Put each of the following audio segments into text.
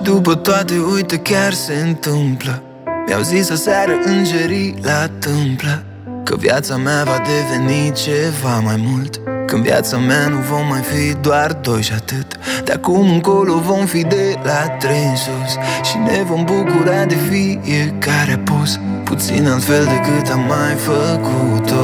după toate, uite, chiar se întâmplă. Mi-au zis aseară îngerii la tâmplă că viața mea va deveni ceva mai mult, că în viața mea nu vom mai fi doar doi și atât. De acum încolo vom fi de la 3 în sus și ne vom bucura de fiecare apus, puțin altfel decât am mai făcut-o.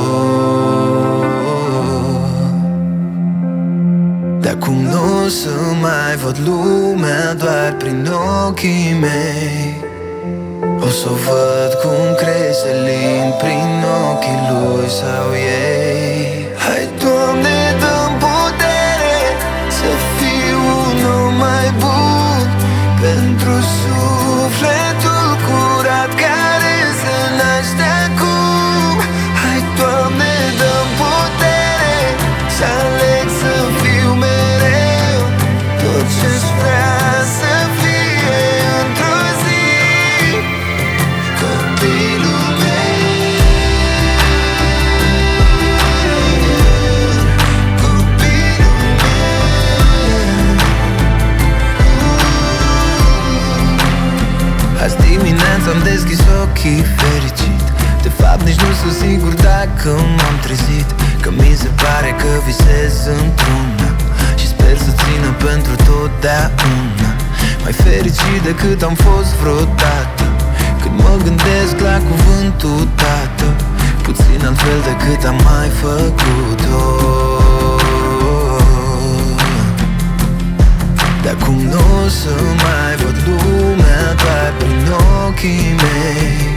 De acum nu o să mai văd lumea doar prin ochii mei, o să văd cum crește lin prin ochii lui sau ei. Hai, Doamne, dă-mi putere să fiu un om mai bun pentru sufletul curat care se naște acum. Hai, Doamne, dă-mi putere să aleg să fiu mereu tot ce-ți vrea să fie într-o zi. Copilul meu, copilul meu. Azi dimineața am deschis ochii fericit. De fapt nici nu sunt sigur dacă m-am trezit, că mi se pare că visez într-una și sper să țină pentru totdeauna. Mai fericit decât am fost vreodată când mă gândesc la cuvântul tată, puțin altfel decât am mai făcut-o. De acum nu o să mai văd lumea doar prin ochii mei,